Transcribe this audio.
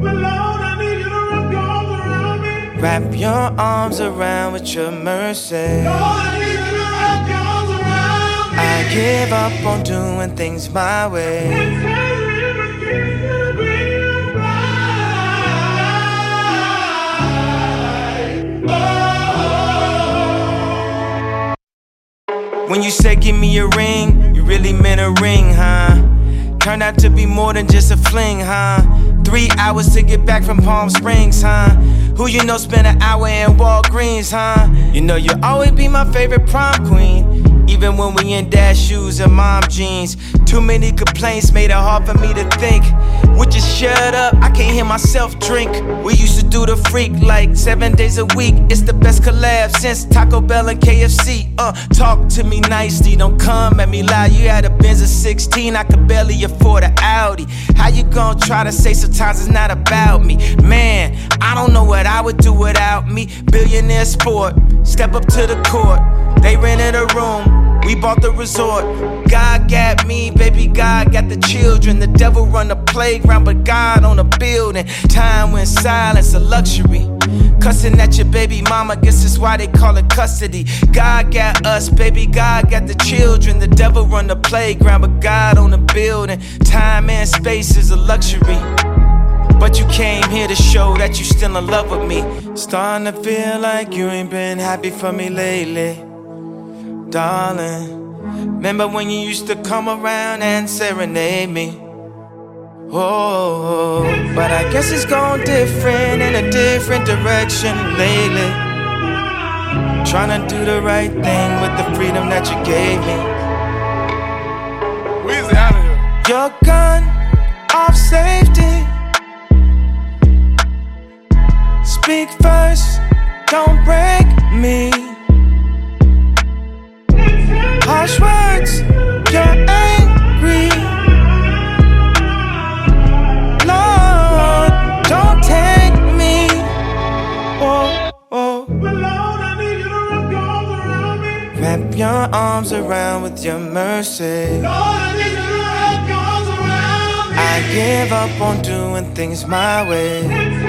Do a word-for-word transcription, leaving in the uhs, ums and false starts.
Lord, I need you to wrap your arms around me. Wrap your arms around with your mercy. Lord, I need you to wrap your arms around me. I give up on doing things my way. And tell me if I keep you being right. When you say give me a ring, you really meant a ring, huh? Turned out to be more than just a fling, huh? Three hours to get back from Palm Springs, huh? Who you know spent an hour in Walgreens, huh? You know you'll always be my favorite prom queen, even when we in dad shoes and mom jeans. Too many complaints made it hard for me to think. Would you shut up? I can't hear myself drink. We used to do the freak like seven days a week. It's the best collab since Taco Bell and K F C. Uh, talk to me nicely, don't come at me loud. You had a Benz of sixteen, I could barely afford an Audi. How you gonna try to say sometimes it's not about me? Man, I don't know what I would do without me. Billionaire sport, step up to the court. They rented a room, we bought the resort. God got me, baby, God got the children. The devil run the playground, but God on the building. Time when silence a luxury. Cussing at your baby mama, guess that's why they call it custody. God got us, baby, God got the children. The devil run the playground, but God on the building. Time and space is a luxury. But you came here to show that you still in love with me. Starting to feel like you ain't been happy for me lately, darling. Remember when you used to come around and serenade me? Oh, but I guess it's gone different in a different direction lately. Trying to do the right thing with the freedom that you gave me. Weezy out of here. Your gun off safety. Speak first, don't break me. Harsh words, you're angry. Lord, don't take me. Oh, oh. Lord, I need you to wrap your arms around me. Wrap your arms around with your mercy. Lord, I need you to wrap your arms around me. I give up on doing things my way. And